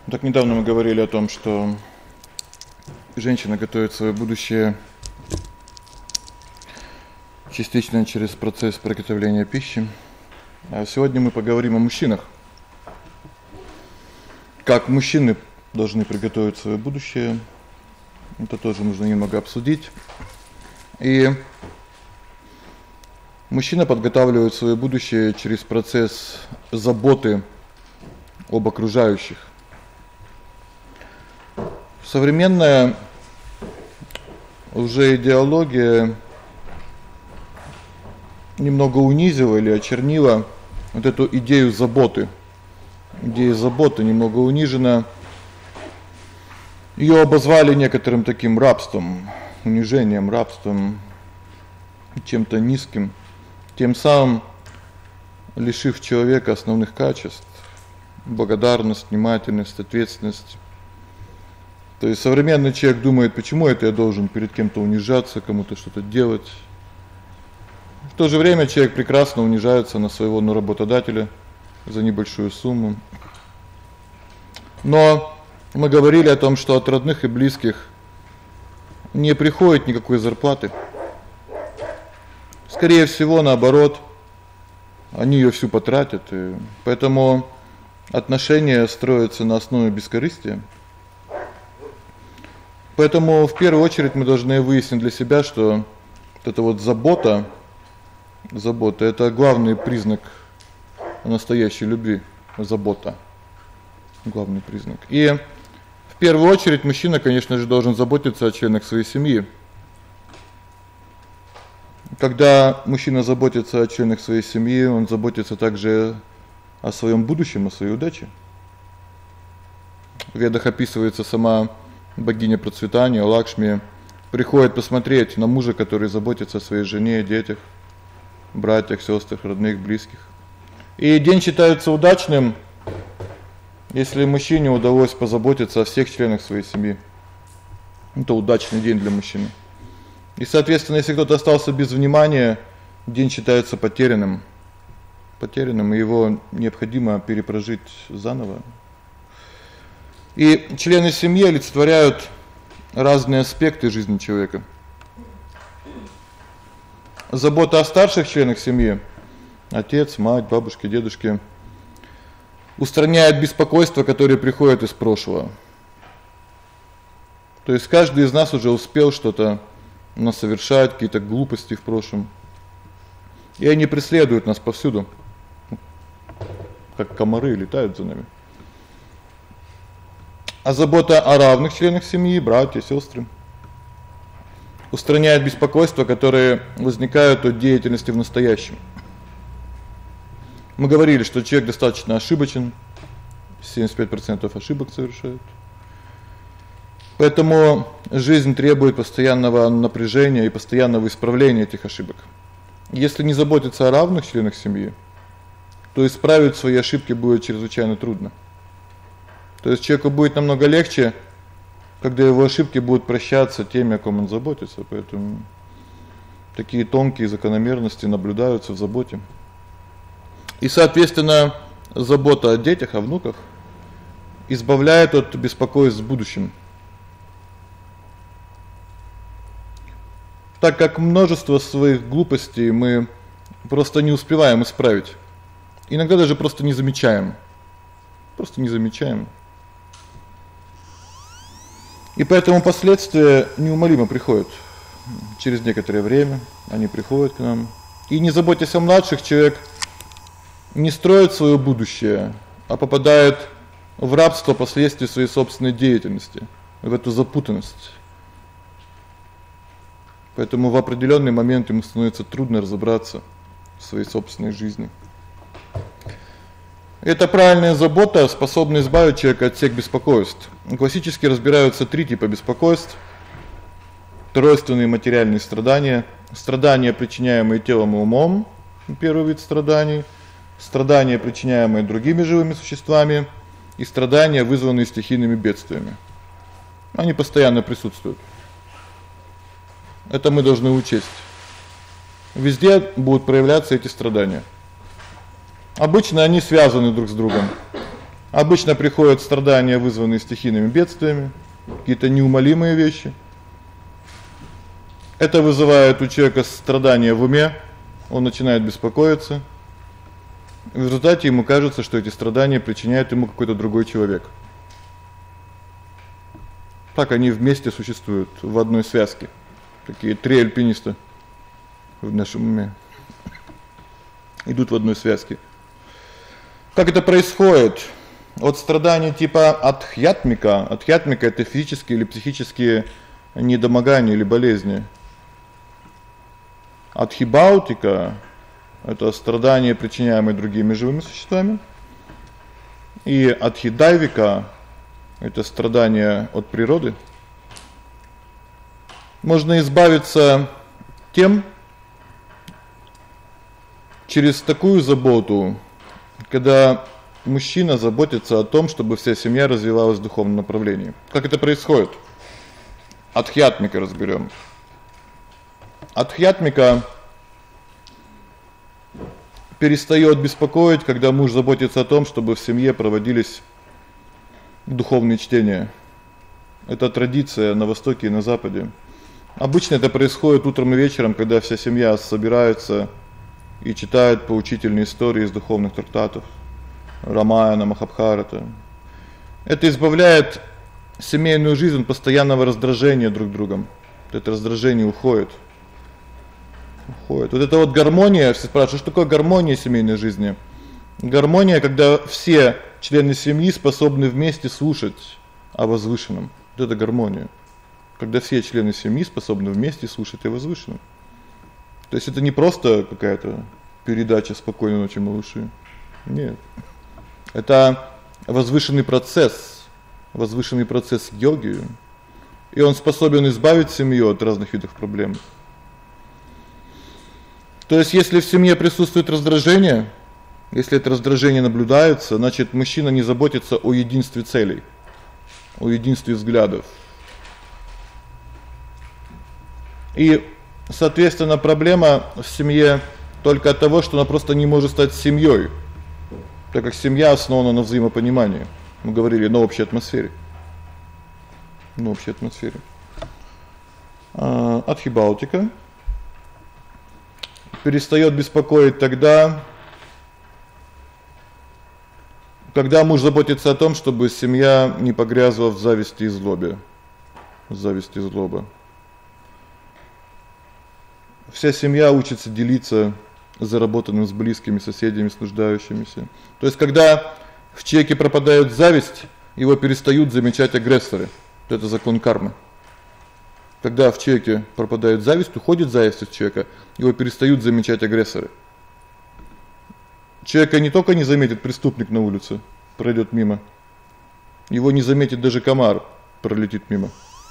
Так недавно мы говорили о том, что женщина готовит своё будущее частично через процесс приготовления пищи. А сегодня мы поговорим о мужчинах. Как мужчины должны приготовить своё будущее. Это тоже нужно немного обсудить. И мужчина подготавливает своё будущее через процесс заботы об окружающих. Современная уже идеология немного унизила или очернила вот эту идею заботы. Идея заботы немного унижена. Её обозвали некоторым таким рабством, унижением, рабством, чем-то низким, тем самым лишив человека основных качеств: благодарность, внимательность, ответственность. То есть современный человек думает: почему это я должен перед кем-то унижаться, кому-то что-то делать? В то же время человек прекрасно унижается на своего работодателя за небольшую сумму. Но мы говорили о том, что от родных и близких не приходит никакой зарплаты. Скорее всего, наоборот, они её всю потратят, и поэтому отношения строятся на основе бескорыстия. Поэтому в первую очередь мы должны выяснить для себя, что вот эта вот забота это главный признак настоящей любви, забота. Главный признак. И в первую очередь мужчина, конечно же, должен заботиться о членах своей семьи. Когда мужчина заботится о членах своей семьи, он заботится также о своём будущем, о своей удаче. В Ведах описывается сама богиня процветания Лакшми приходит посмотреть на мужа, который заботится о своей жене, детях, братьях, сёстрах, родных, близких. И день считается удачным, если мужчине удалось позаботиться о всех членах своей семьи. Это удачный день для мужчины. И, соответственно, если кто-то остался без внимания, день считается потерянным. Потерянным, и его необходимо перепрожить заново. И члены семьи олицетворяют разные аспекты жизни человека. Забота о старших членах семьи: отец, мать, бабушки, дедушки устраняет беспокойство, которое приходит из прошлого. То есть каждый из нас уже успел что-то совершать, какие-то глупости в прошлом. И они преследуют нас повсюду. Как комары летают за нами. А забота о равных членах семьи, братья, сёстры, устраняет беспокойства, которые возникают от деятельности в настоящем. Мы говорили, что человек достаточно ошибочен, 75% ошибок совершает. Поэтому жизнь требует постоянного напряжения и постоянного исправления этих ошибок. Если не заботиться о равных членах семьи, то исправить свои ошибки будет чрезвычайно трудно. То есть человеку будет намного легче, когда его ошибки будут прощаться теми, о ком он заботится. Поэтому такие тонкие закономерности наблюдаются в заботе. И, соответственно, забота о детях, о внуках избавляет от беспокойств в будущем. Так как множество своих глупостей мы просто не успеваем исправить. Иногда даже просто не замечаем. И поэтому последствия неумолимо приходят. Через некоторое время они приходят к нам. И не заботясь о младших, человек не строит своё будущее, а попадает в рабство последствий своей собственной деятельности, в эту запутанность. Поэтому в определённый момент ему становится трудно разобраться в своей собственной жизни. Эта правильная забота способна избавить человека от всех беспокойств. Классически разбираются 3 типа беспокойств: тройственные материальные страдания, страдания, причиняемые телом и умом, первый вид страданий, страдания, причиняемые другими живыми существами, и страдания, вызванные стихийными бедствиями. Они постоянно присутствуют. Это мы должны учесть. Везде будут проявляться эти страдания. Обычно они связаны друг с другом. Обычно приходят страдания, вызванные стихийными бедствиями, какие-то неумолимые вещи. Это вызывает у человека страдания в уме, он начинает беспокоиться. В результате ему кажется, что эти страдания причиняет ему какой-то другой человек. Так они вместе существуют в одной связке. Такие три альпиниста в нашем уме идут в одной связке. Как это происходит? От страданий типа адхьятмика. Адхьятмика это физические или психические недомогания или болезни. Адхибаутика это страдания, причиняемые другими живыми существами. И адхидайвика это страдания от природы. Можно избавиться тем через такую заботу, когда мужчина заботится о том, чтобы вся семья развивалась в духовном направлении. Как это происходит? Адхьятмика разберём. Адхьятмика перестаёт беспокоить, когда муж заботится о том, чтобы в семье проводились духовные чтения. Это традиция на востоке и на западе. Обычно это происходит утром и вечером, когда вся семья собирается и читают поучительные истории из духовных трактатов, Рамаяна, Махабхарата. Это избавляет семейную жизнь от постоянного раздражения друг другом. Это раздражение уходит. Вот это вот гармония, все спрашивают, что такое гармония семейной жизни? Гармония, когда все члены семьи способны вместе слушать о возвышенном. Вот это гармония. Когда все члены семьи способны вместе слушать о возвышенном. То есть это не просто какая-то передача спокойной ночи, малыши. Нет. Это возвышенный процесс йоги. И он способен избавить семью от разных видов проблем. То есть если в семье присутствует раздражение, если это раздражение наблюдается, значит, мужчина не заботится о единстве целей, о единстве взглядов. И, соответственно, проблема в семье только от того, что она просто не может стать семьёй, так как семья основана на взаимопонимании. Мы говорили на общей атмосфере. На общей атмосфере. Адхибаутика перестаёт беспокоить тогда, когда муж заботится о том, чтобы семья не погрязла в зависти и злобе. Зависть и злоба. Вся семья учится делиться заработанным с близкими, соседями, с нуждающимися. То есть когда в человеке пропадает зависть, его перестают замечать агрессоры. Это закон кармы. Когда в человеке пропадает зависть, уходит зависть из человека, его перестают замечать агрессоры. Человека не только не заметит преступник на улице, пройдёт мимо. Его не заметит даже комар, пролетит мимо.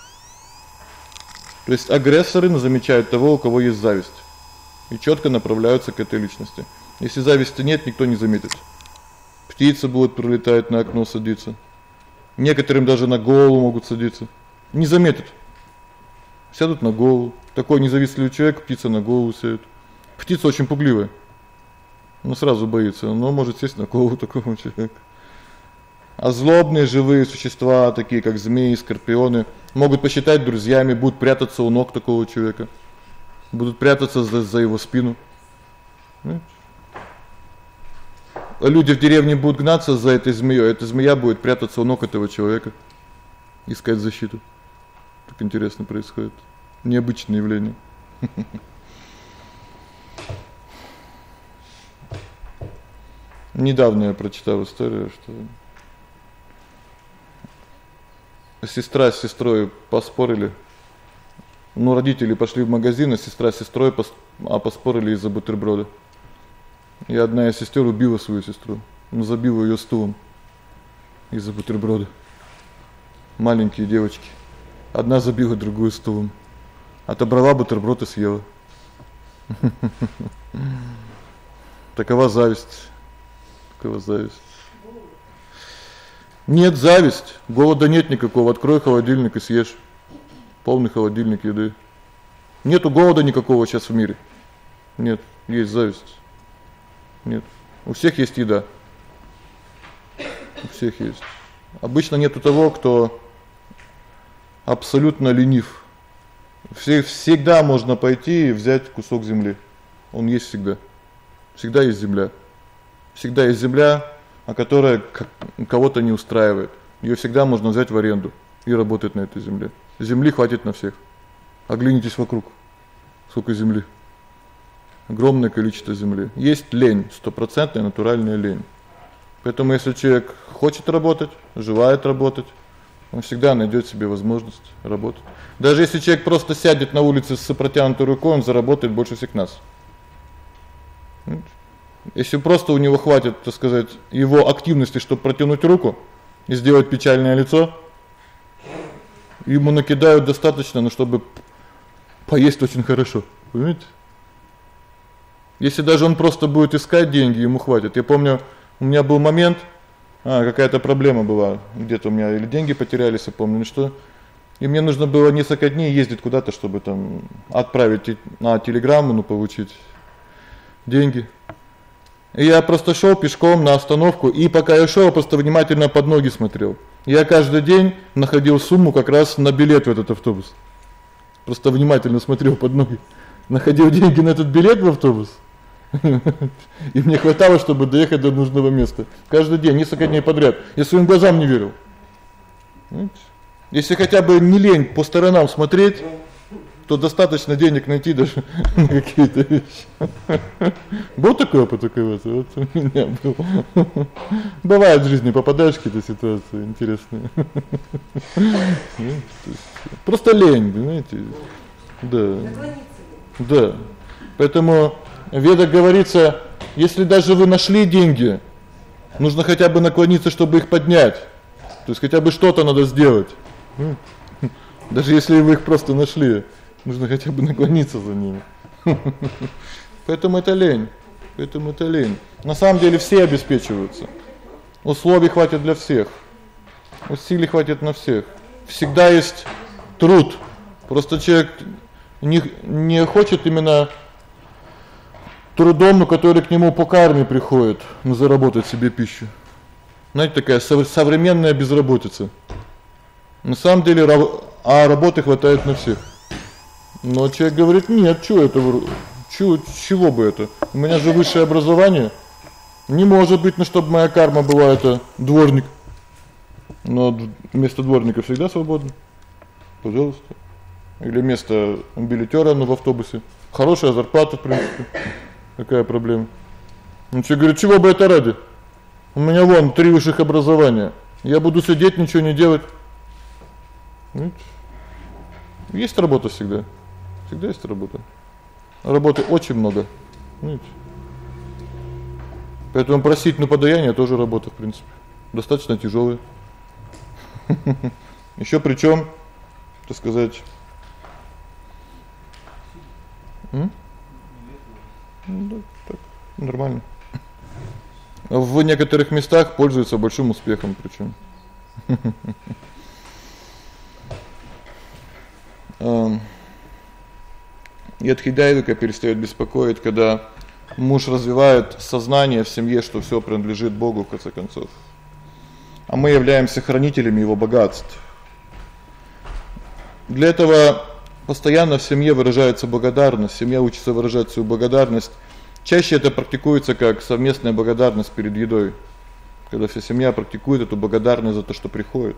То есть агрессоры замечают того, у кого есть зависть, и чётко направляются к этой личности. Если зависти нет, никто не заметит. Птицы будут пролетать на окно, садиться. Некоторым даже на голову могут садиться. Не заметят. Сядут на голову. Такой независимый человек, птица на голову сядет. Птица очень пугливая. Он сразу боится, но может сесть на голову такого человека. А злобные живые существа, такие как змеи, скорпионы, могут посчитать друзьями, будут прятаться у ног такого человека. Будут прятаться за его спину. А люди в деревне будут гнаться за этой змеёй, эта змея будет прятаться у ног этого человека, искать защиту. Так интересно происходит. Необычное явление. Недавно я прочитал историю, что сестра с сестрой поспорили. Родители пошли в магазин, а сестра с сестрой поспорили из-за бутерброда. И одна из сестер убила свою сестру. Забила её стулом из-за бутерброда. Маленькие девочки. Одна забила другую стулом. Отобрала бутерброд и съела. Такова зависть. Такова зависть. Нет зависть, голода нет никакого. Открой холодильник и съешь. Полный холодильник еды. Нету голода никакого сейчас в мире. Нет, есть зависть. Нет. У всех есть еда. У всех есть. Обычно нету того, кто абсолютно ленив. Всегда можно пойти и взять кусок земли. Он есть всегда. Всегда есть земля. Всегда есть земля, которая кого-то не устраивает. Её всегда можно взять в аренду и работать на этой земле. Земли хватит на всех. Оглянитесь вокруг. Сколько земли. Огромное количество земли. Есть лень, стопроцентная натуральная лень. Поэтому если человек хочет работать, желает работать, он всегда найдёт себе возможность работать. Даже если человек просто сядет на улице с протянутой рукой, он заработает больше всех нас. Если просто у него хватит, так сказать, его активности, чтобы протянуть руку и сделать печальное лицо, ему накидают достаточно, но чтобы поесть очень хорошо. Понимаете? Если даже он просто будет искать деньги, ему хватит. Я помню, у меня был момент, какая-то проблема была, где-то у меня или деньги потерялись, я помню, что. И мне нужно было несколько дней ездить куда-то, чтобы там отправить на телеграмму, получить деньги. И я просто шёл пешком на остановку, и пока я шёл, просто внимательно под ноги смотрел. Я каждый день находил сумму как раз на билет в этот автобус. Просто внимательно смотрел под ноги. Находил деньги на этот билет в автобус. И мне хватало, чтобы доехать до нужного места. Каждый день, несколько дней подряд. Я своим глазам не верил. Если хотя бы не лень по сторонам смотреть, то достаточно денег найти даже на какие-то вещи. Был такой опыт у кого-то? Вот у меня был. Бывает в жизни, попадаешь в какие-то ситуации интересные. Просто лень, понимаете? Да. Да. Поэтому в Ведах говорится, если даже вы нашли деньги, нужно хотя бы наклониться, чтобы их поднять. То есть хотя бы что-то надо сделать. Даже если вы их просто нашли, нужно хотя бы наклониться за ними. Поэтому это лень. На самом деле все обеспечиваются. Условий хватит для всех. Усилий хватит на всех. Всегда есть труд. Просто человек не хочет именно трудом, который к нему по карме приходит, заработать себе пищу. Знаете, такая современная безработица. На самом деле работы хватает на всех. Но человек говорит: "Нет, чего бы это? У меня же высшее образование. Не может быть, чтобы моя карма была это дворник". Но место дворника всегда свободно. Пожалуйста. Или место билетёра, в автобусе. Хорошая зарплата, в принципе. Какая проблема? Человек говорит: "Чего бы это ради? У меня вон 3 высших образования. Я буду сидеть, ничего не делать". Есть работа всегда. Всегда есть работа. Работы очень много. Поэтому просить на подаяние тоже работа, в принципе. Достаточно тяжёлая. Ещё причём, так сказать, да, так, нормально. В некоторых местах пользуются большим успехом причём. И Адхидайвика перестаёт беспокоить, когда муж развивает сознание в семье, что всё принадлежит Богу в конце концов. А мы являемся хранителями его богатств. Для этого постоянно в семье выражается благодарность, семья учится выражать свою благодарность. Чаще это практикуется как совместная благодарность перед едой, когда вся семья практикует эту благодарность за то, что приходит.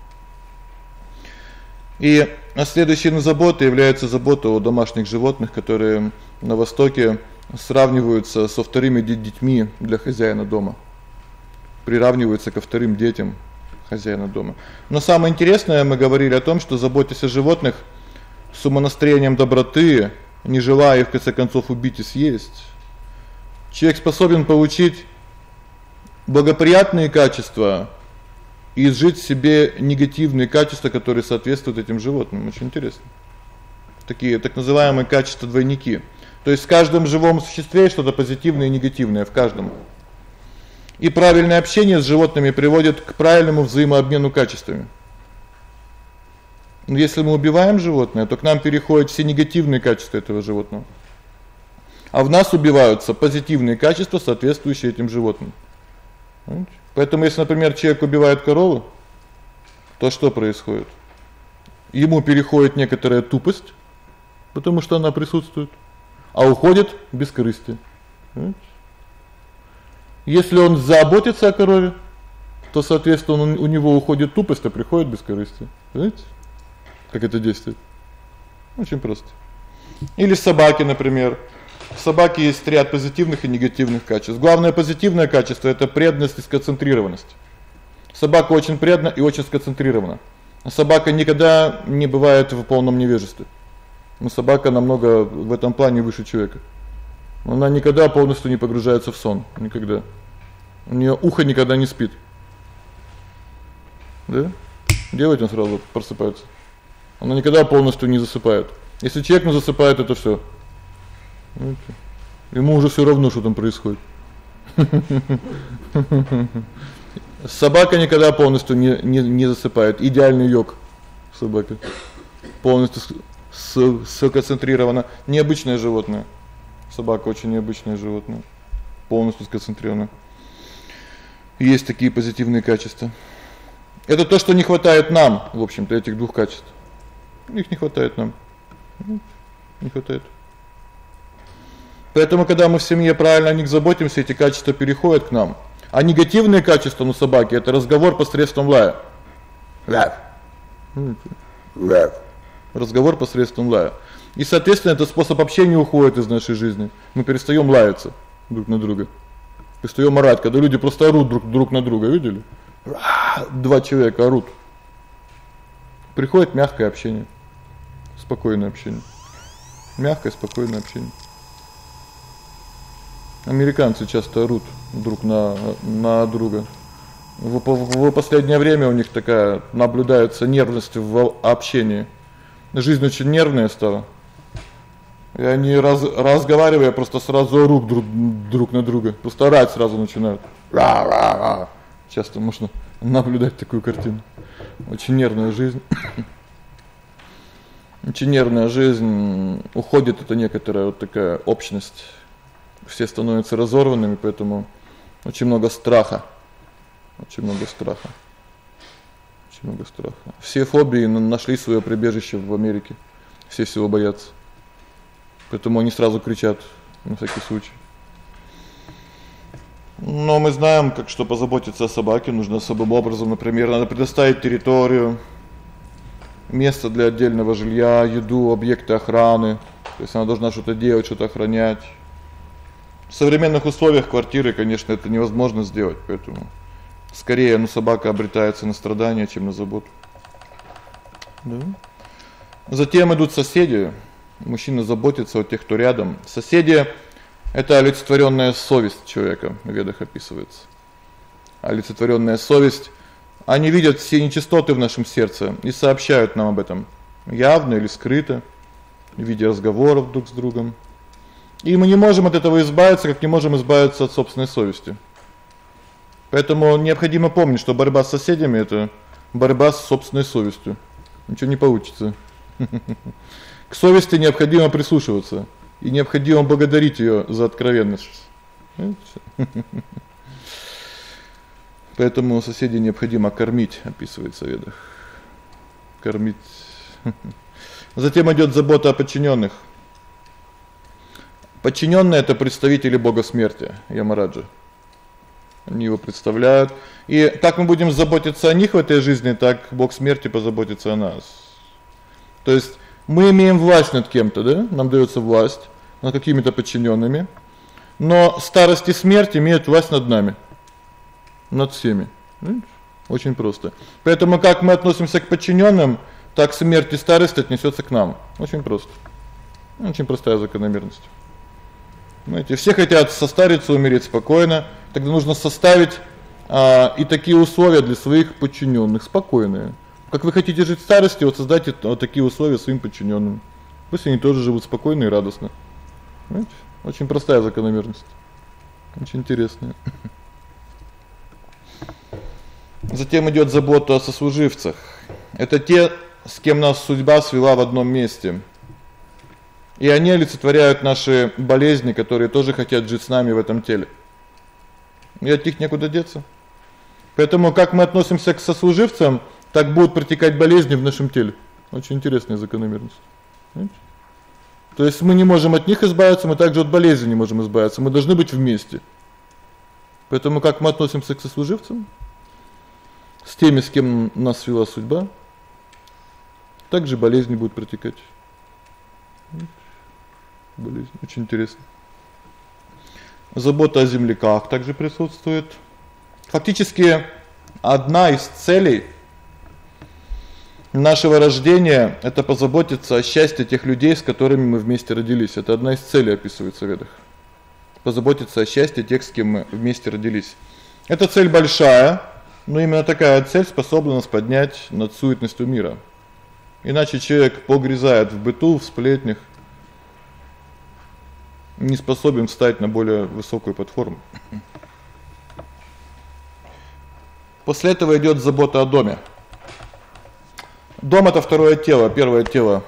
И следующей заботой является забота о домашних животных, которые на Востоке сравниваются со вторыми детьми для хозяина дома. Приравниваются ко вторым детям хозяина дома. Но самое интересное, мы говорили о том, что заботясь о животных с умонастроением доброты, не желая их в конце концов убить и съесть, человек способен получить благоприятные качества и изжить в себе негативные качества, которые соответствуют этим животным. Очень интересно. Такие так называемые качества-двойники. То есть в каждом живом существе есть что-то позитивное и негативное, в каждом. И правильное общение с животными приводит к правильному взаимообмену качествами. Но если мы убиваем животное, то к нам переходят все негативные качества этого животного. А в нас убиваются позитивные качества, соответствующие этим животным. Понимаете? Поэтому если, например, человек убивает корову, то что происходит? Ему переходит некоторая тупость, потому что она присутствует, а уходит бескорыстие. Понимаете? Если он заботится о корове, то, соответственно, у него уходит тупость, а приходит бескорыстие. Понимаете? Как это действует? Очень просто. Или собаки, например. В собаке есть ряд позитивных и негативных качеств. Главное позитивное качество это преданность и сконцентрированность. Собака очень преданна и очень сконцентрирована. Собака никогда не бывает в полном невежестве. Но собака намного в этом плане выше человека. Она никогда полностью не погружается в сон, никогда. У неё ухо никогда не спит. Да? Делает он сразу просыпается. Она никогда полностью не засыпает. Если человек не засыпает, это всё. Ему уже всё равно, что там происходит. Собака никогда полностью не засыпает. Идеальный йог собака. Полностью сконцентрирована. Необычное животное. Собака очень необычное животное. Полностью сконцентрирована. Есть такие позитивные качества. Это то, что не хватает нам, в общем-то, этих двух качеств. Их не хватает нам. Не хватает. Поэтому когда мы в семье правильно о них заботимся, эти качества переходят к нам. А негативные качества у собаки это разговор посредством лая. Разговор посредством лая. И, соответственно, этот способ общения уходит из нашей жизни. Мы перестаём лаяться друг на друга. Перестаём орать, когда люди просто орут друг на друга, видели? Два человека орут. Приходит мягкое общение. Спокойное общение. Мягкое, спокойное общение. Американцы часто орут друг на друга. В последнее время у них такая наблюдается нервность в общении. Жизнь очень нервная стала. И они разговаривая просто сразу орут друг на друга. Просто орать сразу начинают. Часто можно наблюдать такую картину. Очень нервная жизнь. Очень нервная жизнь, уходит это некоторая вот такая общность. Все становятся разорванными, поэтому очень много страха. Очень много страха. Очень много страха. Все фобии нашли своё прибежище в Америке. Все всего боятся. Поэтому они сразу кричат на всякий случай. Но мы знаем, как что позаботиться о собаке нужно особым образом, например, надо предоставить территорию, место для отдельного жилья, еду, объекты охраны. То есть она должна что-то делать, что-то охранять. В современных условиях квартиры, конечно, это невозможно сделать, поэтому скорее, собака обретается на страдания, чем на заботу. Да. Затем идут соседи. Мужчина заботится о тех, кто рядом. Соседи это олицетворённая совесть человека, в ведах описывается. Олицетворённая совесть. Они видят все нечистоты в нашем сердце и сообщают нам об этом, явно или скрыто, в виде разговоров друг с другом. И мы не можем от этого избавиться, как не можем избавиться от собственной совести. Поэтому необходимо помнить, что борьба с соседями это борьба с собственной совестью. Ничего не получится. К совести необходимо прислушиваться и необходимо благодарить её за откровенность. Поэтому соседей необходимо кормить, описывается в ведах. Кормить. Затем идёт забота о подчинённых. Подчинённые это представители бога смерти, Ямараджа. Они его представляют. И как мы будем заботиться о них в этой жизни, так бог смерти позаботится о нас. То есть мы имеем власть над кем-то, да? Нам даётся власть над какими-то подчинёнными. Но старость и смерть имеют власть над нами. Над всеми. Очень просто. Поэтому как мы относимся к подчинённым, так смерть и старость отнесётся к нам. Очень просто. Очень простая закономерность. Знаете, все хотят состариться, умереть спокойно, тогда нужно составить и такие условия для своих подчинённых спокойные. Как вы хотите жить в старости, вот создайте вот такие условия своим подчинённым. Пусть они тоже живут спокойно и радостно. Знаете? Очень простая закономерность. Очень интересная. Затем идёт забота о сослуживцах. Это те, с кем нас судьба свела в одном месте. И они олицетворяют наши болезни, которые тоже хотят жить с нами в этом теле. И от них некуда деться. Поэтому как мы относимся к сослуживцам, так будут протекать болезни в нашем теле. Очень интересная закономерность. Понимаете? То есть мы не можем от них избавиться, мы также от болезней не можем избавиться. Мы должны быть вместе. Поэтому как мы относимся к сослуживцам, с теми, с кем нас свела судьба, так же болезни будут протекать. Болезнь очень интересно. Забота о земляках также присутствует. Фактически одна из целей нашего рождения это позаботиться о счастье тех людей, с которыми мы вместе родились. Это одна из целей описывается в Ведах. Позаботиться о счастье тех, с кем мы вместе родились. Эта цель большая, но именно такая цель способна нас поднять над суетностью мира. Иначе человек погрязает в быту, в сплетнях, не способен встать на более высокую платформу. После этого идёт забота о доме. Дом это второе тело, первое тело,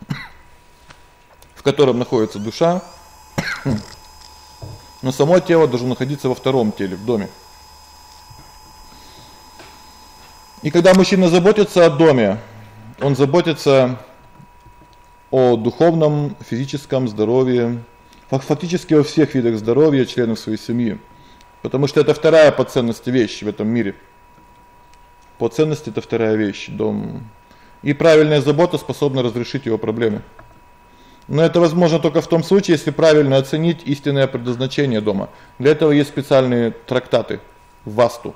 в котором находится душа. Но само тело должно находиться во втором теле, в доме. И когда мужчина заботится о доме, он заботится о духовном, физическом здоровье, фактически о всех видах здоровья членов своей семьи. Потому что это вторая по ценности вещь в этом мире. По ценности это вторая вещь дом. И правильная забота способна разрешить его проблемы. Но это возможно только в том случае, если правильно оценить истинное предназначение дома. Для этого есть специальные трактаты васту.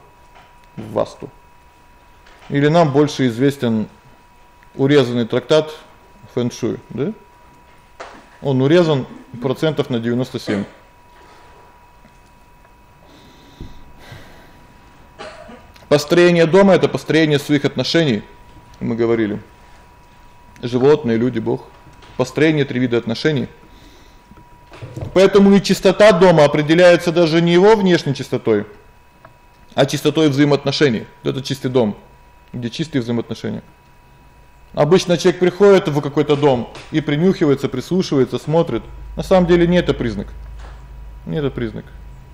Или нам больше известен урезанный трактат фэн-шуй, да? Он урезан процентов на 97. Построение дома это построение своих отношений, мы говорили. Животные, люди, Бог. Построение три вида отношений. Поэтому и чистота дома определяется даже не его внешней чистотой, а чистотой взаимоотношений. Это чистый дом, где чистые взаимоотношения. Обычно человек приходит в какой-то дом и принюхивается, прислушивается, смотрит. На самом деле не это признак. Не это признак.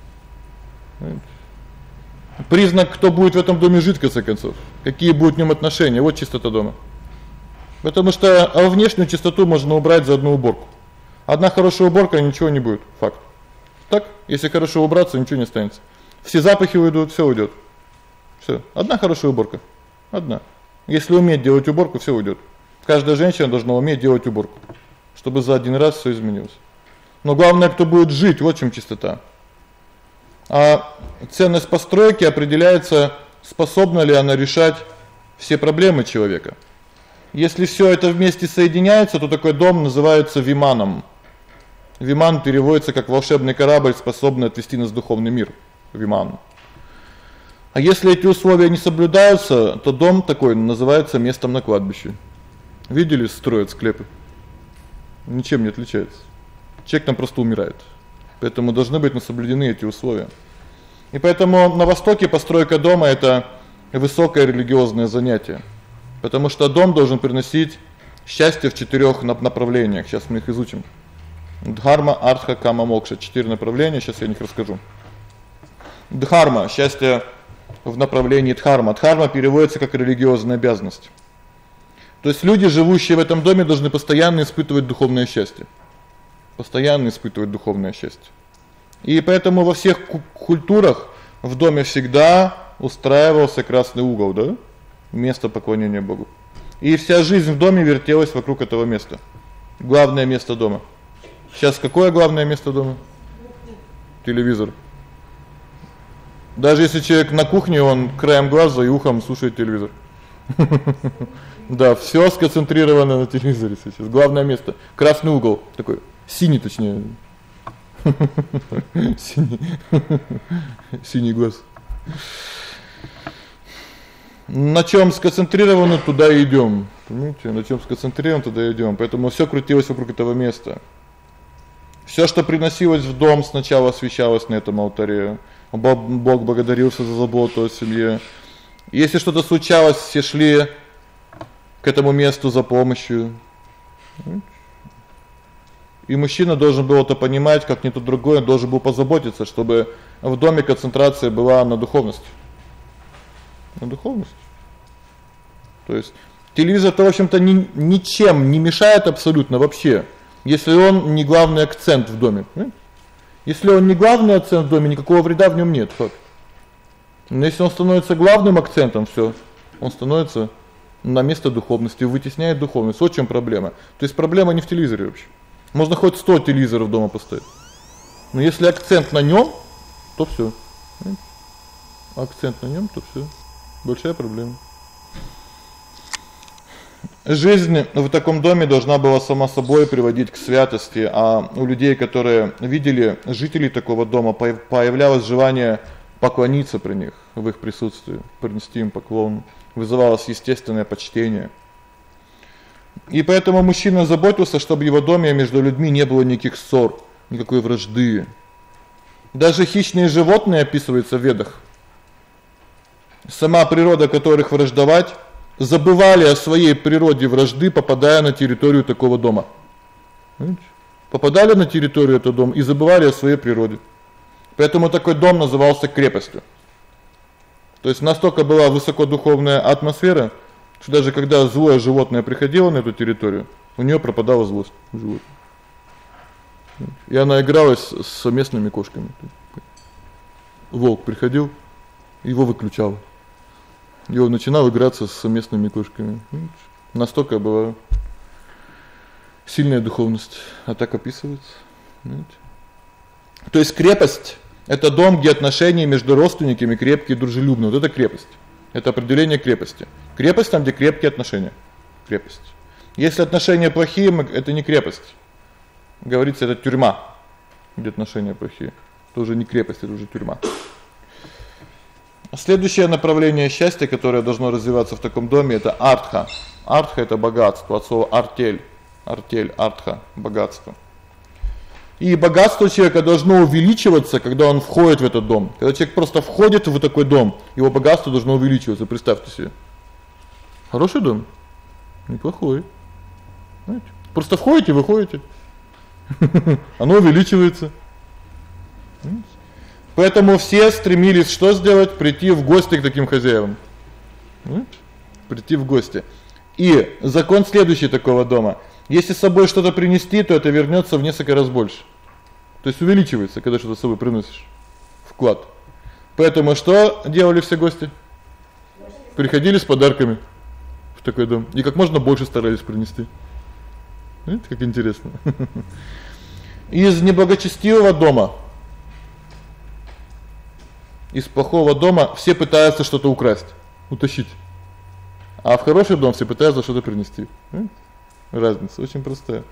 Признак, кто будет в этом доме жить в конце концов. Какие будут в нём отношения. Вот чистота дома. Потому что внешнюю чистоту можно убрать за одну уборку. Одна хорошая уборка ничего не будет, факт. Так, если хорошо убраться, ничего не останется. Все запахи уйдут, всё уйдёт. Всё. Одна хорошая уборка. Одна. Если уметь делать уборку, всё уйдёт. Каждая женщина должна уметь делать уборку, чтобы за один раз всё изменилось. Но главное, кто будет жить, вот в чём чистота. А ценность постройки определяется, способна ли она решать все проблемы человека. Если всё это вместе соединяется, то такой дом называется виманом. Виман переводится как волшебный корабль, способный отвезти нас в духовный мир. Виман. А если эти условия не соблюдаются, то дом такой называется местом на кладбище. Видели, строят склепы? Ничем не отличается. Человек там просто умирает. Поэтому должны быть соблюдены эти условия. И поэтому на Востоке постройка дома это высокое религиозное занятие. Потому что дом должен приносить счастье в 4 направлениях. Сейчас мы их изучим. Дхарма, артха, кама, мокша 4 направления, сейчас я о них расскажу. Дхарма счастье в направлении дхарма. Дхарма переводится как религиозная обязанность. То есть люди, живущие в этом доме, должны постоянно испытывать духовное счастье. Постоянно испытывать духовное счастье. И поэтому во всех культурах в доме всегда устраивался красный угол, да? Место поклонения Богу. И вся жизнь в доме вертелась вокруг этого места. Главное место дома. Сейчас какое главное место дома? Телевизор. Даже если человек на кухне, он краем глаза и ухом слушает телевизор. Да, всё сконцентрировано на телевизоре сейчас. Главное место красный угол такой, синий точнее. Синий глаз. На чём сконцентрированы, туда и идём. Понимаете? На чём сконцентрированы, туда и идём. Поэтому всё крутилось вокруг этого места. Всё, что приносилось в дом, сначала освещалось на этом алтаре. Бог благодарился за заботу о семье. Если что-то случалось, все шли к этому месту за помощью. И мужчина должен был это понимать, как ни тот другой, он должен был позаботиться, чтобы в доме концентрация была на духовности. На духовность. То есть телевизор-то, в общем-то, ничем не мешает абсолютно вообще, если он не главный акцент в доме, понимаете? Если он не главный акцент в доме, никакого вреда в нём нет, факт. Но если он становится главным акцентом, всё, он становится на место духовности, вытесняет духовность. Вот в чём проблема. То есть проблема не в телевизоре вообще. Можно хоть 100 телевизоров дома поставить. Но если акцент на нём, то всё. Акцент на нём, то всё. Большая проблема. Жизнь в таком доме должна была сама собой приводить к святости, а у людей, которые видели жителей такого дома, появлялось желание поклониться при них, в их присутствии, принести им поклон, вызывалось естественное почтение. И поэтому мужчина заботился, чтобы в его доме между людьми не было никаких ссор, никакой вражды. Даже хищные животные описываются в Ведах. Сама природа которых враждовать, забывали о своей природе вражды, попадая на территорию такого дома. Понимаете? Попадали на территорию этого дома и забывали о своей природе. Поэтому такой дом назывался крепостью. То есть настолько была высокодуховная атмосфера, что даже когда злое животное приходило на эту территорию, у неё пропадала злость животного. И она игралась с местными кошками. Волк приходил, его выключал. И он начинал играться с местными кошками. Настолько была сильная духовность, а так описывается, знаете. То есть крепость это дом, где отношения между родственниками крепкие, дружелюбные. Вот это крепость. Это определение крепости. Крепость там, где крепкие отношения. Крепость. Если отношения плохие, это не крепость. Говорится, это тюрьма. Где отношения плохие. Это уже не крепость, это уже тюрьма. Следующее направление счастья, которое должно развиваться в таком доме, это артха. Артха это богатство, от слова артель. Артель, артха богатство. И богатство человека должно увеличиваться, когда он входит в этот дом. Когда человек просто входит в такой дом, его богатство должно увеличиваться, представьте себе. Хороший дом? Неплохой. Знаете? Просто входите, выходите. Оно увеличивается. Поэтому все стремились что сделать? Прийти в гости к таким хозяевам. Прийти в гости. И закон следующий такого дома: если с собой что-то принести, то это вернётся в несколько раз больше. То есть увеличивается, когда что-то с собой приносишь. Вклад. Поэтому что делали все гости? Приходили с подарками в такой дом и как можно больше старались принести. Видите, как интересно. Из неблагочестивого дома, из плохого дома все пытаются что-то украсть, утащить. А в хороший дом все пытаются что-то принести. Разница очень простая.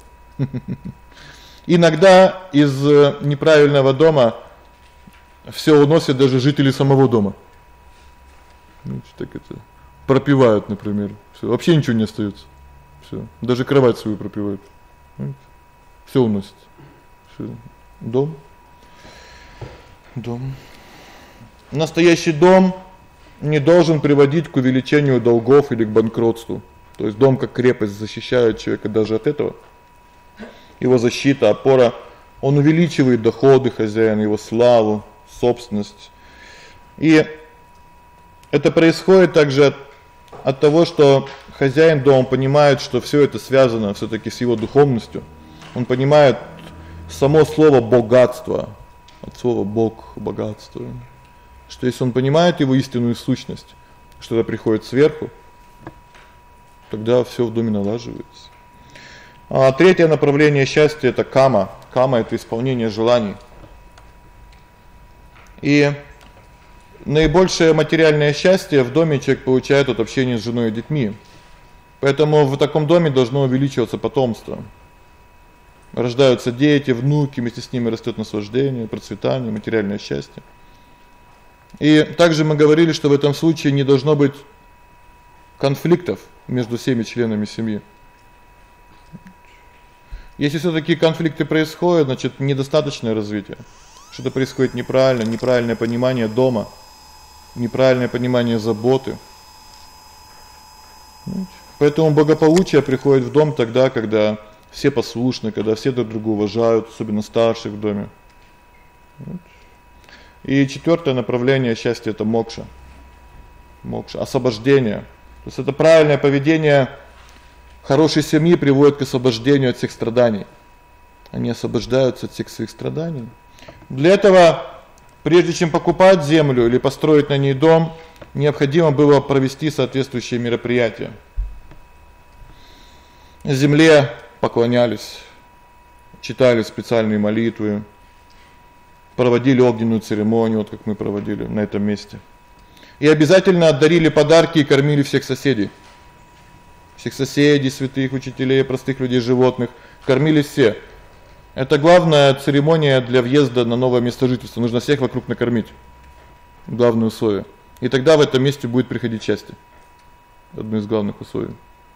Иногда из неправильного дома всё уносят даже жители самого дома. Значит, так это пропивают, например. Всё, вообще ничего не остаётся. Всё. Даже кровать свою пропивают. Всё уносят. Всё. Дом. Настоящий дом не должен приводить к увеличению долгов или к банкротству. То есть дом как крепость защищает человека даже от этого. Его защита, опора, он увеличивает доходы хозяина, его славу, собственность. И это происходит также от того, что хозяин дома понимает, что всё это связано всё-таки с его духовностью. Он понимает само слово богатство, от слова бог, богатство. Что если он понимает его истинную сущность, что это приходит сверху, тогда всё в доме налаживается. А третье направление счастья это кама. Кама это исполнение желаний. И наибольшее материальное счастье в доме человек получает от общения с женой и детьми. Поэтому в таком доме должно увеличиваться потомство. Рождаются дети, внуки, вместе с ними растёт наслаждение, процветание, материальное счастье. И также мы говорили, что в этом случае не должно быть конфликтов между всеми членами семьи. Если всё-таки конфликты происходят, значит, недостаточное развитие. Что-то происходит неправильно, неправильное понимание дома, неправильное понимание заботы. Поэтому благополучие приходит в дом тогда, когда все послушны, когда все друг друга уважают, особенно старших в доме. И четвёртое направление счастья это мокша. мокша, освобождение. То есть это правильное поведение хорошей семьи приводит к освобождению от всех страданий. Они освобождаются от всех своих страданий. Для этого, прежде чем покупать землю или построить на ней дом, необходимо было провести соответствующие мероприятия. Земле поклонялись, читали специальные молитвы, проводили огненную церемонию, вот как мы проводили на этом месте. И обязательно дарили подарки и кормили всех соседей. Всех соседей, святых, учителей, простых людей, животных кормили все. Это главная церемония для въезда на новое место жительства. Нужно всех вокруг накормить. Главное условие. И тогда в этом месте будет приходить счастье. Одно из главных условий.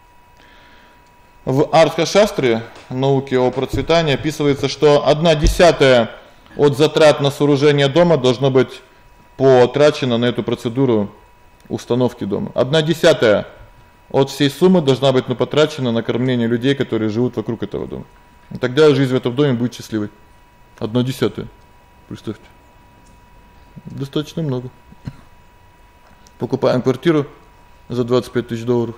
В Артха-шастре, науке о процветании, описывается, что 1/10 от затрат на сооружение дома должно быть потрачено на эту процедуру установки дома. 1/10 от всей суммы должна быть потрачена на кормление людей, которые живут вокруг этого дома. И тогда жизнь в этом доме будет счастливой. 1/10. Представьте. Достаточно много. Покупаем квартиру за $25 тысяч.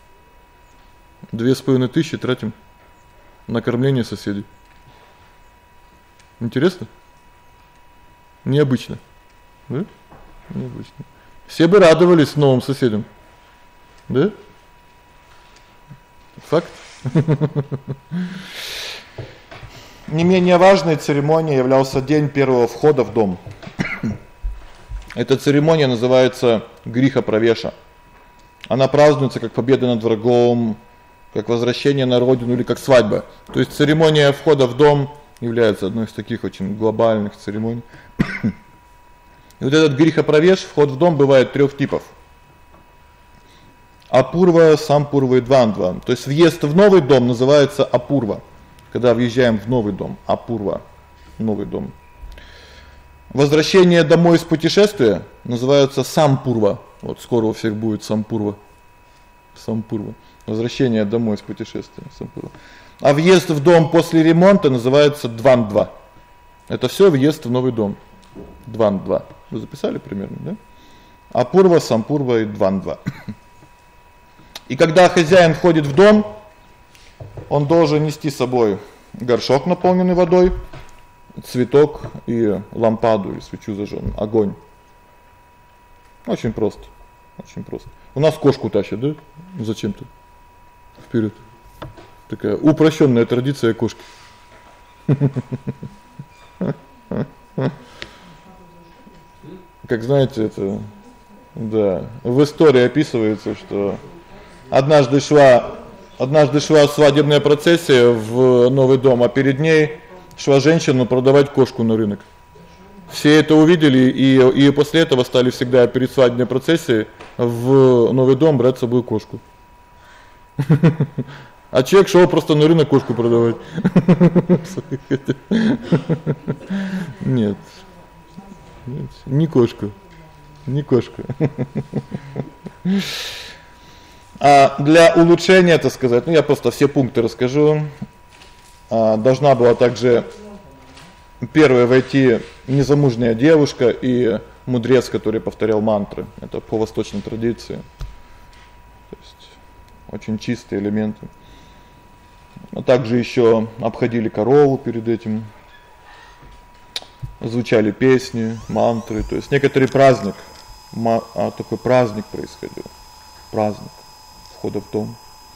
2500 тратим на кормление соседей. Интересно? Необычно. Да? Необычно. Все бы радовались новым соседям. Да? Факт. Не менее важной церемонией являлся день первого входа в дом. Эта церемония называется Гриха-правеша. Она празднуется как победа над врагом, как возвращение на родину или как свадьба. То есть церемония входа в дом является одной из таких очень глобальных церемоний. И вот этот Гриха-правеш, вход в дом, бывает 3 типов. Апурва, Сампурва и Двандва. То есть въезд в новый дом называется Апурва. Когда въезжаем в новый дом, Апурва, новый дом. Возвращение домой из путешествия называется Сампурва. Вот скоро у всех будет Сампурва. Сампурва. Возвращение домой из путешествия, Сампурва. А въезд в дом после ремонта называется Двандва. Это всё въезд в новый дом. Двандва. Вы записали примерно, да? Апурва, Сампурва и Двандва. И когда хозяин входит в дом, он должен нести с собой горшок, наполненный водой, цветок и лампаду или свечу зажжённую, огонь. Очень просто. Очень просто. У нас кошку тащат, да? Зачем-то. Вперёд. Такая упрощённая традиция кошки. Как знаете, это да, в истории описывается, что однажды шла свадебная процессия в новый дом, а перед ней шла женщина продавать кошку на рынок. Все это увидели и после этого стали всегда перед свадебной процессией в новый дом брать с собой кошку. А человек шел просто на рынок кошку продавать. Нет. Нет, не кошка. Не кошка. А для улучшения, так сказать, я просто все пункты расскажу. Должна была также первая войти незамужняя девушка и мудрец, который повторял мантры. Это по восточной традиции. То есть очень чистые элементы. А также ещё обходили корову перед этим. Звучали песни, мантры, то есть некоторый праздник, такой праздник происходил. Праздник входа в дом.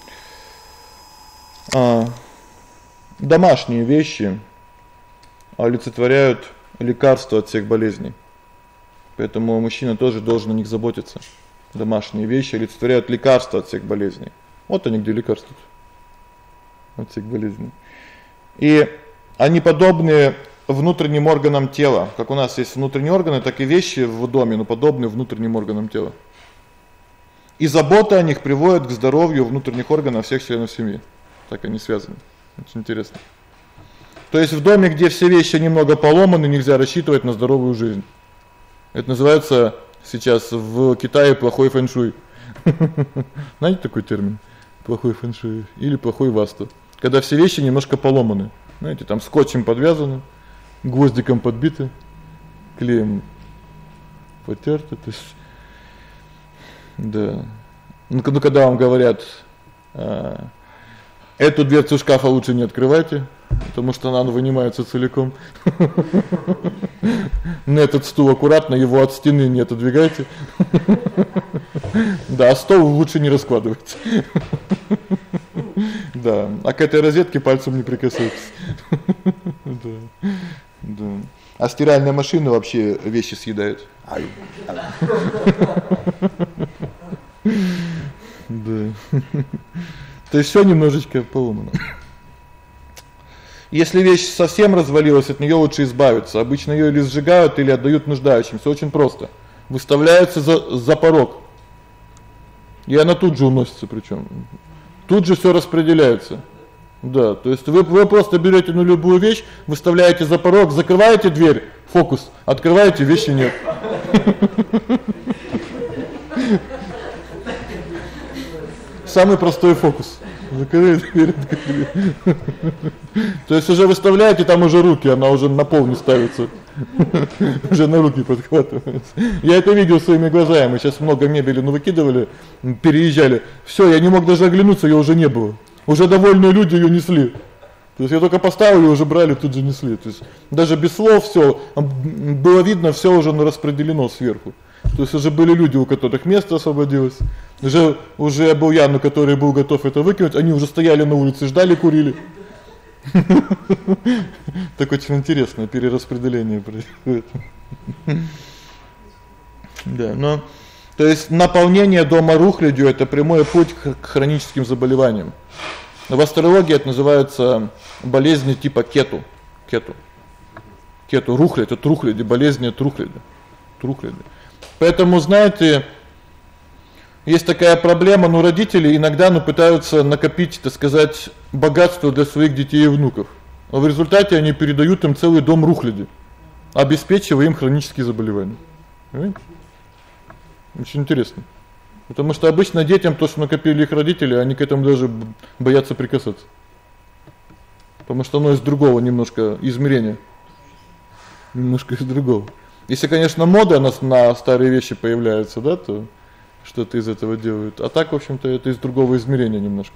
Домашние вещи олицетворяют лекарство от всех болезней. Поэтому мужчина тоже должен о них заботиться. Домашние вещи олицетворяют лекарство от всех болезней. Вот они где лекарства. От всех болезней. И они подобны внутренним органам тела. Как у нас есть внутренние органы, так и вещи в доме, подобны внутренним органам тела. И забота о них приводит к здоровью внутренних органов всех членов семьи. Так они связаны. Очень интересно. То есть в доме, где все вещи немного поломаны, нельзя рассчитывать на здоровую жизнь. Это называется сейчас в Китае плохой фэншуй. Знаете такой термин? Плохой фэншуй или плохой васту. Когда все вещи немножко поломаны. Знаете, там скотчем подвязаны, гвоздиком подбиты, клеем потёрты, то есть Да. Ну когда вам говорят: эту дверцу шкафа лучше не открывайте, потому что она вынимается целиком. На этот стул аккуратно, его от стены не отодвигайте. Да, стол лучше не раскладывайте. Да, а к этой розетке пальцем не прикасайтесь. Да. Да. А стиральная машина вообще вещи съедает. Да. То есть всё немножечко поломано. Если вещь совсем развалилась, от неё лучше избавиться. Обычно её или сжигают, или отдают нуждающимся. Очень просто. Выставляется за порог. И она тут же уносится причём. Тут же всё распределяется. Да, то есть вы просто берёте любую вещь, выставляете за порог, закрываете дверь, фокус, открываете, вещи нет. Самый простой фокус. Закрыли дверь. То есть уже выставляете, там уже руки, она уже на пол не ставится. Уже на руки подхватывается. Я это видел своими глазами. Мы сейчас много мебели выкидывали, переезжали. Всё, я не мог даже оглянуться, её уже не было. Уже довольные люди её несли. То есть я только поставил, и уже брали, тут же несли. То есть даже без слов всё было видно, всё уже распределено сверху. То есть уже были люди, у которых место освободилось. Уже был Ян, который был готов это выкинуть, они уже стояли на улице, ждали, курили. Так очень интересное перераспределение происходит. Да, но то есть наполнение дома рухлядью это прямой путь к хроническим заболеваниям. В астрологии это называется болезни типа кету. Кету рухлядь, это рухляди, болезни от рухляди. Поэтому, знаете, есть такая проблема, родители иногда пытаются накопить, так сказать, богатство для своих детей и внуков. А в результате они передают им целый дом рухляди, обеспечивая им хронические заболевания. Понимаете? Очень интересно. Потому что обычно детям то, что накопили их родители, они к этому даже боятся прикасаться. Потому что оно из другого немножко измерения. Немножко из другого. Если, конечно, мода на старые вещи появляется, да, то что-то из этого делают. А так, в общем-то, это из другого измерения немножко.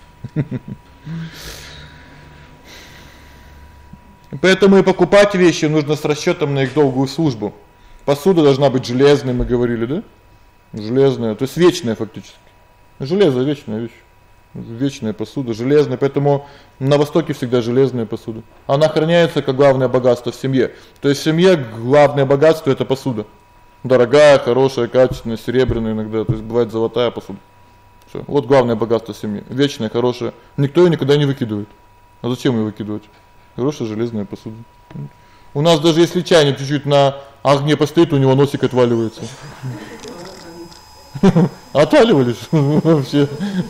Поэтому и покупать вещи нужно с расчётом на их долгую службу. Посуда должна быть железной, мы говорили, да? Железная, то есть вечная фактически. Железо вечная вещь. Вечная посуда, железная, поэтому на Востоке всегда железная посуда. Она охраняется как главное богатство в семье. То есть в семье главное богатство это посуда. Дорогая, хорошая, качественная, серебряная иногда, то есть бывает золотая посуда. Всё. Вот главное богатство семьи. Вечная, хорошая. Никто её никогда не выкидывает. А зачем её выкидывать? Хорошая железная посуда. У нас даже если чайник чуть-чуть на огне постоит, у него носик отваливается. Отваливались вообще.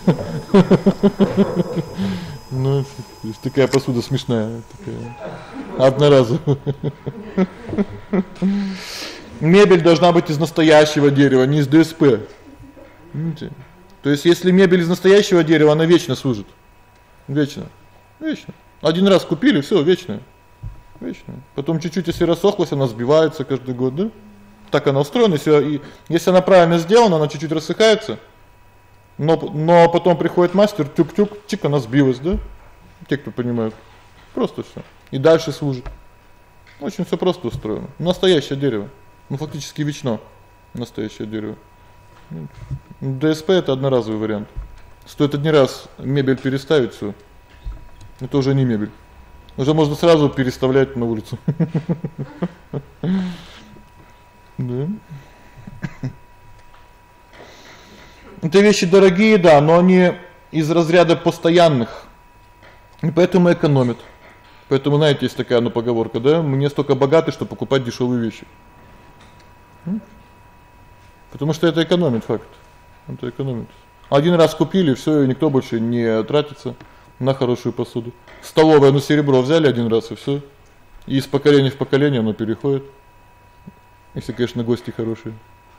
Ну, такая посуда смешная, такая. Одноразовая. Мебель должна быть из настоящего дерева, не из ДСП. Понимаете? То есть если мебель из настоящего дерева, она вечно служит. Вечно. Один раз купили, всё, вечная. Потом чуть-чуть если рассохлась, она сбивается каждый год, да? Так она устроена, если она правильно сделана, она чуть-чуть рассыхается. Но потом приходит мастер, тюк-тюк, чик, она сбилась, да? Те, кто понимают. Просто всё. И дальше служит. Очень всё просто устроено. Настоящее дерево. Фактически вечно настоящее дерево. ДСП это одноразовый вариант. Стоит один раз мебель переставить, всё. Это уже не мебель. Уже можно сразу переставлять на улицу. Да. Это вещи дорогие, да, но они из разряда постоянных. И поэтому экономят. Поэтому, знаете, есть такая поговорка, да: мы не столько богаты, чтобы покупать дешёвые вещи. Потому что это экономит, факт. Это экономит. Один раз купили, всё, и никто больше не тратится на хорошую посуду. Столовое, серебро взяли один раз и всё. И из поколения в поколение оно переходит. Если, конечно, гости хорошие.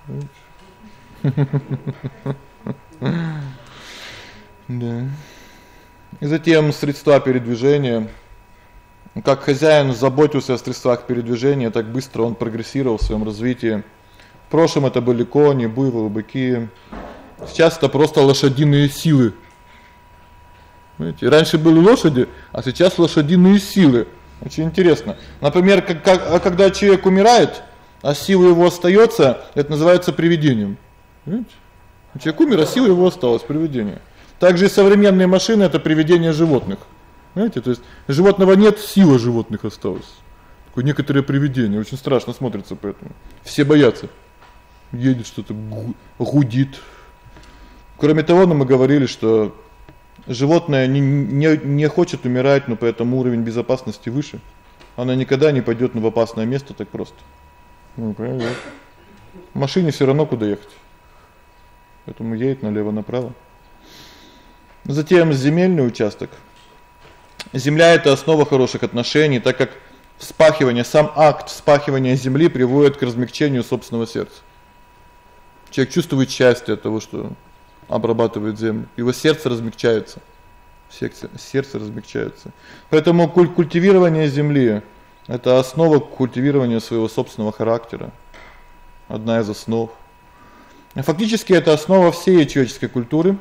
Да. И затем средства передвижения. Как хозяин заботился о средствах передвижения, так быстро он прогрессировал в своём развитии. В прошлом это были кони, буйволы, быки. Сейчас это просто лошадиные силы. Понимаете? Раньше были лошади, а сейчас лошадиные силы. Очень интересно. Например, когда человек умирает, а сила его остаётся, это называется привидением. Понимаете? Человек умер, а сила его осталась, привидение. Также и современные машины это привидение животных. Понимаете? То есть животного нет, сила животных осталась. Такое некоторое привидение, очень страшно смотрится поэтому. Все боятся. Едет что-то гудит. Кроме того, мы говорили, что животное не хочет умирать, но поэтому уровень безопасности выше. Она никогда не пойдёт в опасное место так просто. Ну, правильно. В машине всё равно куда ехать. Поэтому едет налево-направо. Затем земельный участок. Земля это основа хороших отношений, так как вспахивание, сам акт вспахивания земли приводит к размягчению собственного сердца. Человек чувствует счастье от того, что обрабатывает землю. Его сердце размягчается. Сердце размягчается. Поэтому культивирование земли это основа культивирования своего собственного характера. Одна из основ. Фактически это основа всей человеческой культуры.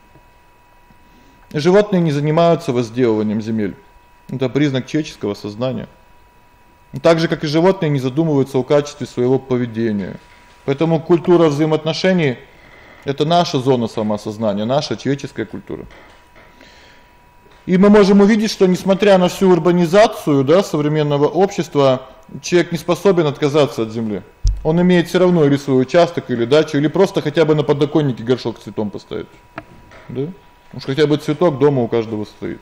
Животные не занимаются возделыванием земель. Это признак человеческого сознания. Так же как и животные не задумываются о качестве своего поведения. Поэтому культура взаимоотношений это наша зона самоосознания, наша человеческая культура. И мы можем увидеть, что несмотря на всю урбанизацию, современного общества, человек не способен отказаться от земли. Он имеет всё равно или свой участок, или дачу, или просто хотя бы на подоконнике горшок с цветом поставить. Да? Уж хотя бы цветок дома у каждого стоит.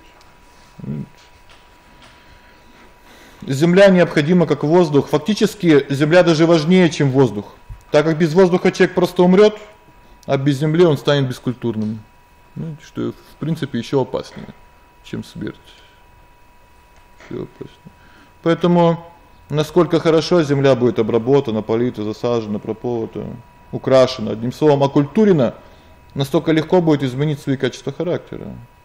Земля необходима как воздух. Фактически земля даже важнее, чем воздух. Так как без воздуха человек просто умрёт, а без земли он станет бескультурным. Что в принципе ещё опаснее, чем смерть. Ещё опаснее. Поэтому насколько хорошо земля будет обработана, полита, засажена, прополота, украшена, одним словом, окультурена, настолько легко будет изменить свои качества характера.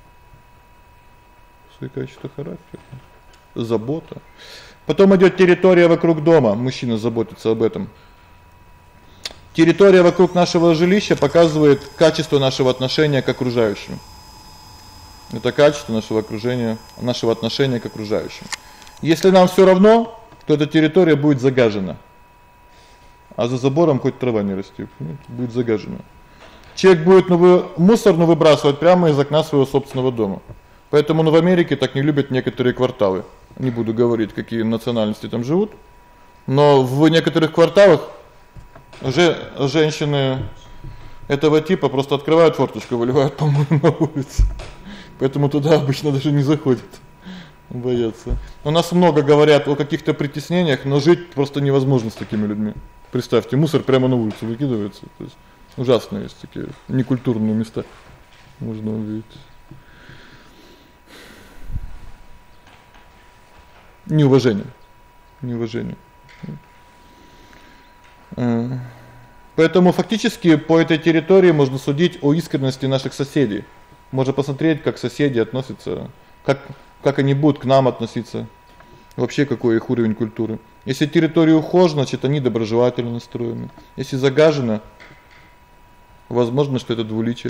Свои качества характера. Забота. Потом идёт территория вокруг дома. Мужчина заботится об этом. Территория вокруг нашего жилища показывает качество нашего отношения к окружающим. Это качество нашего окружения, нашего отношения к окружающим. Если нам всё равно, то эта территория будет загажена. А за забором хоть трава не растёт, будет загажена. Человек будет мусор выбрасывать прямо из окна своего собственного дома. Поэтому в Америке так не любят некоторые кварталы. Не буду говорить, какие национальности там живут, но в некоторых кварталах женщины этого типа просто открывают форточку, выливают по-моему на улицу. Поэтому туда обычно даже не заходят. Боятся. У нас много говорят о каких-то притеснениях, но жить просто невозможно с такими людьми. Представьте, мусор прямо на улицу выкидывается. То есть ужасно есть такие некультурные места. Можно увидеть. Неуважение. Поэтому фактически по этой территории можно судить о искренности наших соседей. Можно посмотреть, как соседи относятся, как они будут к нам относиться. Вообще какой их уровень культуры. Если территория ухожена, значит, они доброжелательно настроены. Если загажена, возможно, что это двуличие.